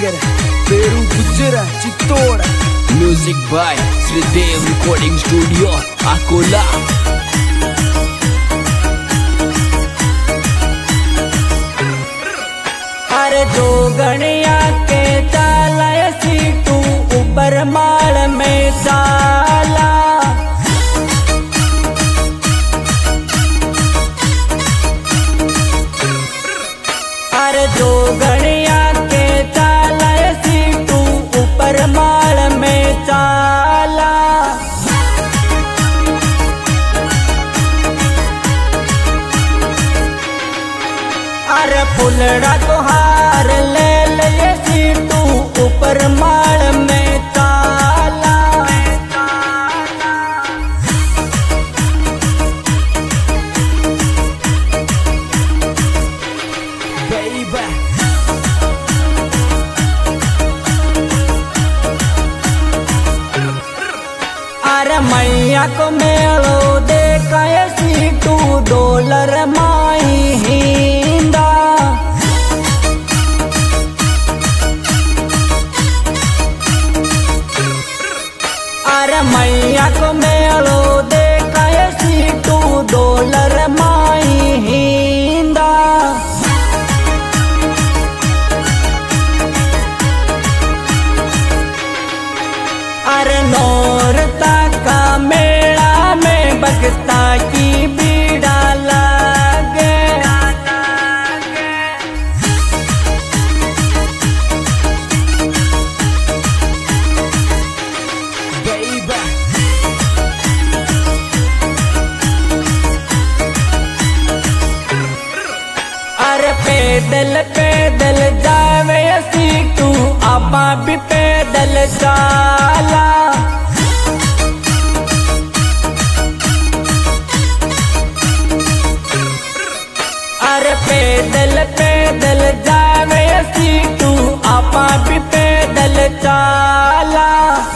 singer Peru Gujra Chittora. Music by Sridev Recording Studio Akola. अरे दो गणिया के चाला सीटू ऊपर माल में चाला। अरे दो गणिया के चाला सीटू ऊपर माल में चाला। अरे फुलड़ा तोहार ले ले सीटू ऊपर माल में चाला। Baby. अरे मैया को मेलो देखा सीटू डॉलर माई हिंदा। अरे मैया को मेलो देखा सीटू डॉलर माई हिंदा। अरे नौरता का मेला में भगता की बीड़ा लागे। Baby. अरे पैदल पैदल जावे सीटू आपा भी पैदल चाला। अरे पैदल पैदल जावे सीटू आपा भी पैदल चाला।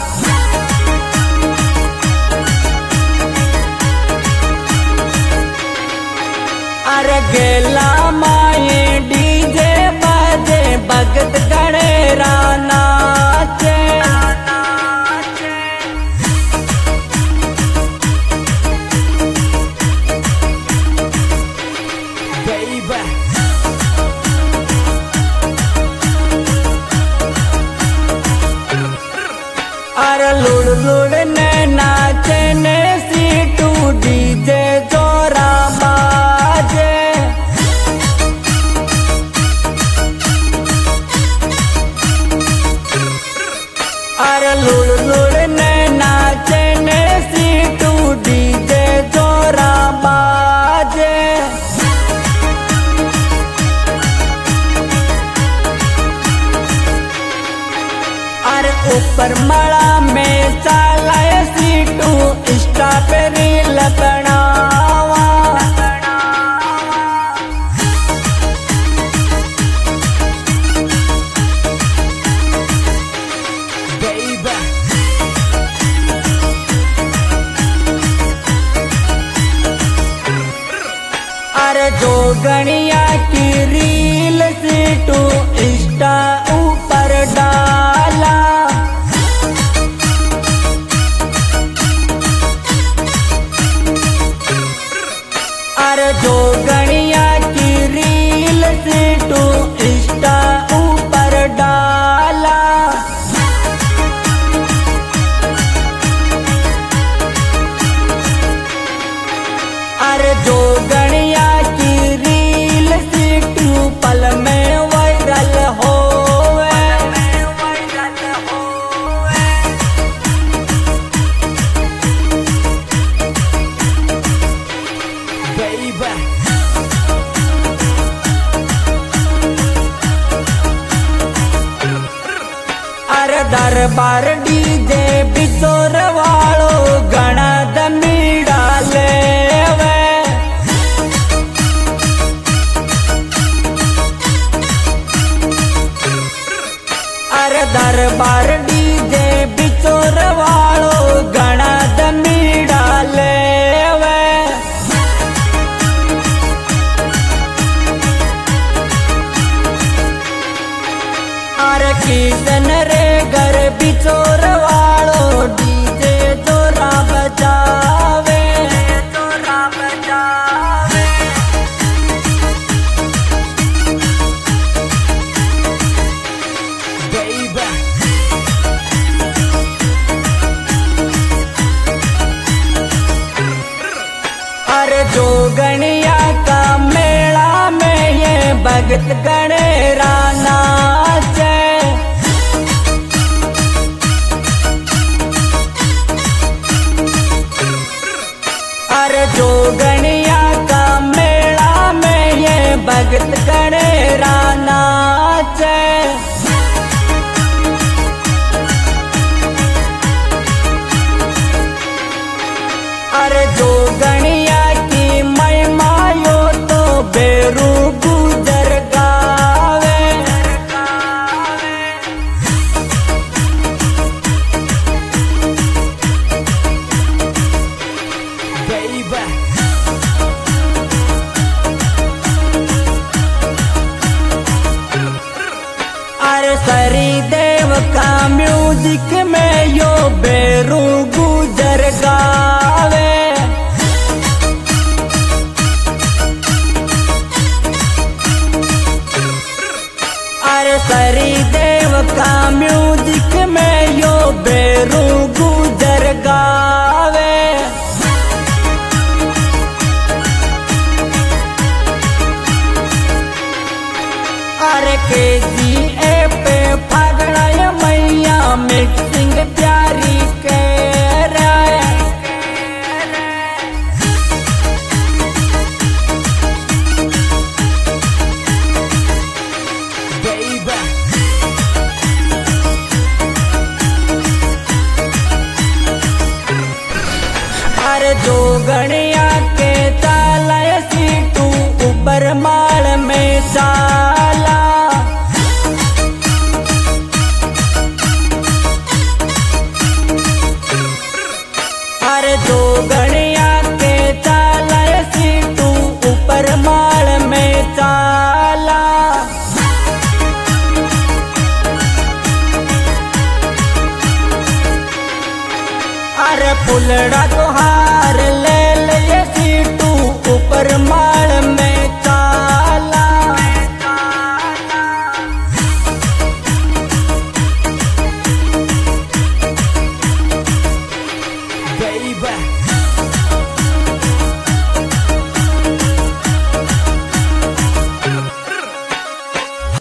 अरे गेला माए डीजे बाजे भगत गणेरा नाचे। Baby. अरे लुड़ लुड़ ने नाचे ने सीटू डीजे जोरा बाजे। अरे लुड़ लुड़ ने नाचे ने सीटू डीजे जोरा बाजे। अरे ऊपर मड़ा में चाला सीटू इंस्टा पे रील बनावा। Baby. अरे जो गणिया की रील सीटू इंस्टा ऊपर डाला। अरे जो गणिया की रील सीटू इंस्टा ऊपर डाला। अरे जो गणिया की रील सीटू पल में वायरल होवे। Baby. अरे दरबार डीजे बिचोर वालो गणा दमी डाले वे। अरे दरबार डीजे बिचोर वालो गणा दमी डाले वे। की किशन रे घर बिचोर वालो डीजे जोरा बजावे जोरा बजावे। baby, अरे जोगनिया का मेला में ये भगत गणेरा नाचे। अरे जोगनिया का मेला में ये भगत गणेरा नाचे। अरे जोगनिया की महिमा यो तो बेरू गुजर गावे। baby, अरे सरी देव का म्यूजिक में यो बेरू गुजर गावे। अरे सरी देव का म्यूजिक में यो बेरू गुजर गावे। अरे KGF पे फागड़ा मैया मिक्सिंग प्यारी के राय। baby, अरे जोगनिया के चाला सीटू ऊपर माल में चाला। अरे जोगनिया के चाला सीटू ऊपर माल में चाला। अरे फुलड़ा